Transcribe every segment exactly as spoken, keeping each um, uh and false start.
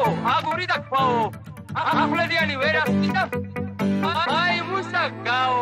დაქვაო, აგური დაქვაო. ახლედიანი ვერ ახსნიდა. აი მუსაკაო.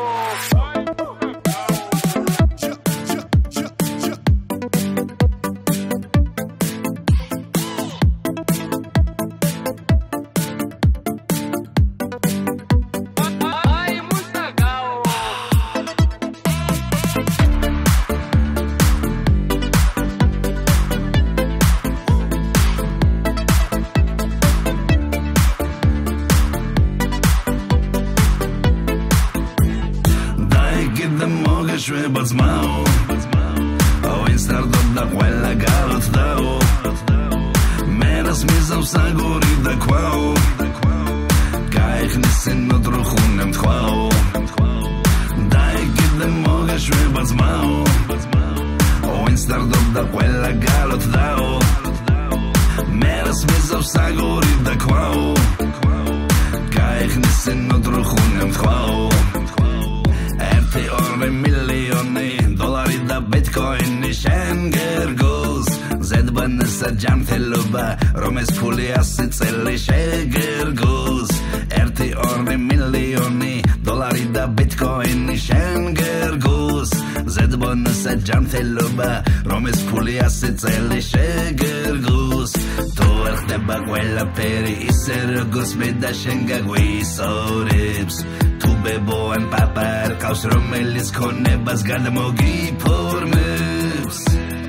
Შვებაცმაო აუის თარდობდა ყველა გალოცდაო მერას მიზავს აგური დაქვაო გაიხნისინო დროხუნემ თქვაო დაიგიდე მოგე შვებაცმაო აუის თარდობდა ყველა გალოცდაო მერას მიზავს აგური დაქვაო გაიხნისინო დროხუნემ თქვაო ერთი ორი მილიონი დოლარი და ბიტკოინი შენ გერგოს ზედბანსა ჯანმრთელობა რომ ეს ფული ასი წელი შეგერგოს ერთი ორი მილიონი დოლარი და ბიტკოინი შენ გერგოს ზედბანსა ჯანმრთელობა რომ ეს ფული ასი წელი შეგერგოს თუ არ ხდება ყველაფერი ისე როგორც მე და შენ გაგვისწორებს Bebo and papa Kaus romelis konebas gadmogipformebs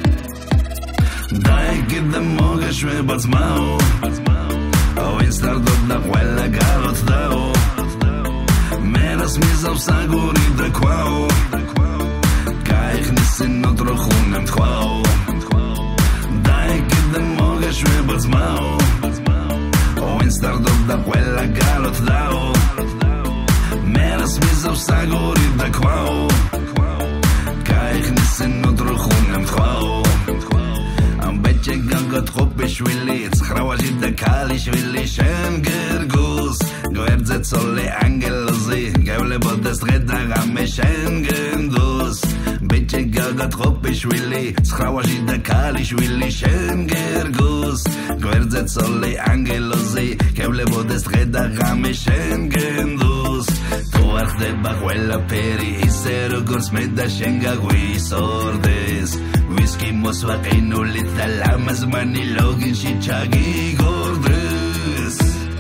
Dai give them moge shvebazmao Au instardodna quella galotdao Menas mizav saguri dakwao Kaichnisino trochunem tkwao Dai give them moge shvebazmao Au instardodna quella galotdao Meras mizav saguri dakwao Kaichnisino trochunem tkwao Am betche gangot khopeshvili Tskhrawajit da kalishvili Shen gergus Goerdzet sole angelozi Gevle bodes redagame Shen gendus Betche gangot khopeshvili Tskhrawajit da kalishvili Shen gergus Goerdzet sole angelozi Gevle bodes redagame Shen gendus Tu arxdeba ყველაფერი ისე როგორც მე და შენ გაგვისორდეს ვისკი მოსვაყინული და ლამაზმანი ლოგინში ჩაგიგორდეს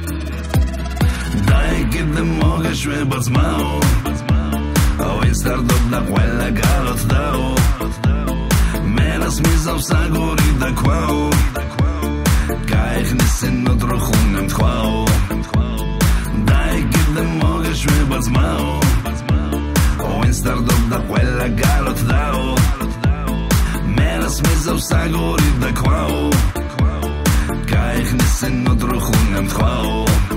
დაიგიდე მოგე შვებაცმაო აუ ინსტარდობდა ყველა გალოცდაო მერას მიზავს აგური დაქვაო გაიხნისინო დროხუნემ თქვაო დაიგიდე მოგე შვებაცმაო აუ ინსტარდობდა ყველა გალოცდაო მერას მიზავს აგური დაქვაო გაიხნისინო დროხუნემ თქვაო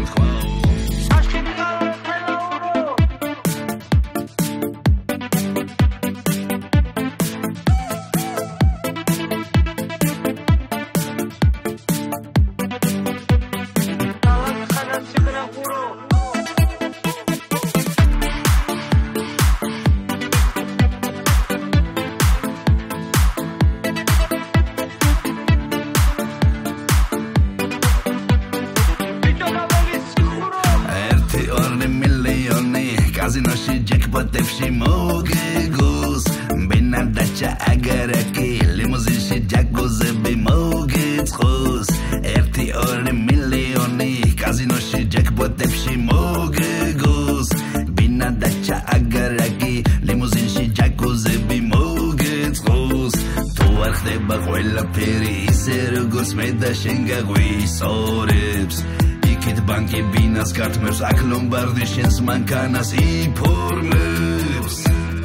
Kazinoshi jackpotებში მოგეგოს ბინადაჩა აგარაკი ლიმუზინში ჯაკუზები მოგეწყოს ერთი ორი მილიონი კაზინოში ჯაკპოტებში მოგეგოს ბინადაჩა აგარაკი ლიმუზინში ჯაკუზები მოგეწყოს თუ არ ხდება ყველაფერი ისე როგორც მე და შენ გაგვისწორებს Kit banki binas katmers ak lombardi shens mankanas informers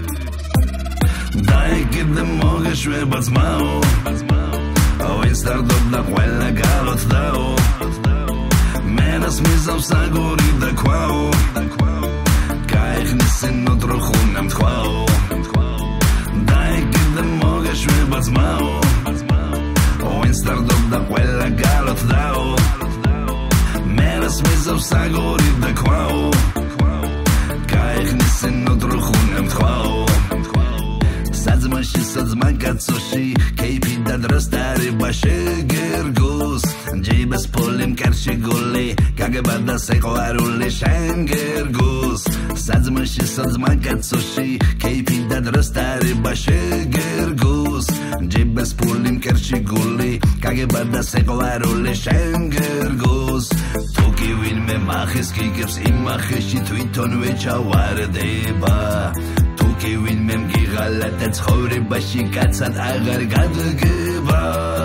Dai give them moge shvebazmao Au instardodna quella galotdao Menas mizav saguri dakwao Kaichnisino trochunem tkwao Dai give them moge shvebazmao Au instardodna quella galotdao Meras mizav saguri dakwao Kaichnisino trochunem tkwao Sadzmashi sadzmakatsoshi Keipi da drostari bashe gergus Jebes polim მკერში გული გაგება და სიყვარული შენ გერგოს საძმოში საძმა კაცოში კეიფი და დროს დარება შეგერგოს ჯიბეს ფული მკერში გული გაგება და სიყვარული შენ გერგოს თუ კი ვინმე მახეს გიგებს იმახეში თვითონვე ჩავარდება თუ კი ვინმე მგიღალა და ცხოვრებაში კაცად აღარ გადგება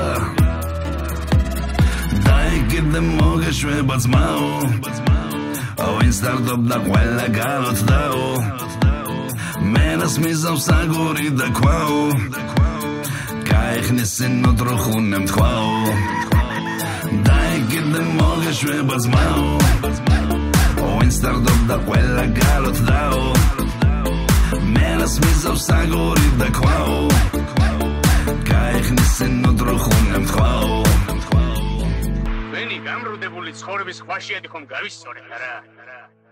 Give them მოგეშვება ძმაო ვინც დარდობდა ყველა გალოცდაო მენას მიზავს აგური და ქვაო გაიხნეს სინო დროხუნემ თქვაო Give them მოგეშვება ძმაო ვინც დარდობდა ყველა გალოცდაო მენას მიზავს აგური და ქვაო გაიხნეს სინო დროხუნემ თქვაო გამრუდებული ცხოვრების ხვაშიათი ხომ გავისწორეთ არა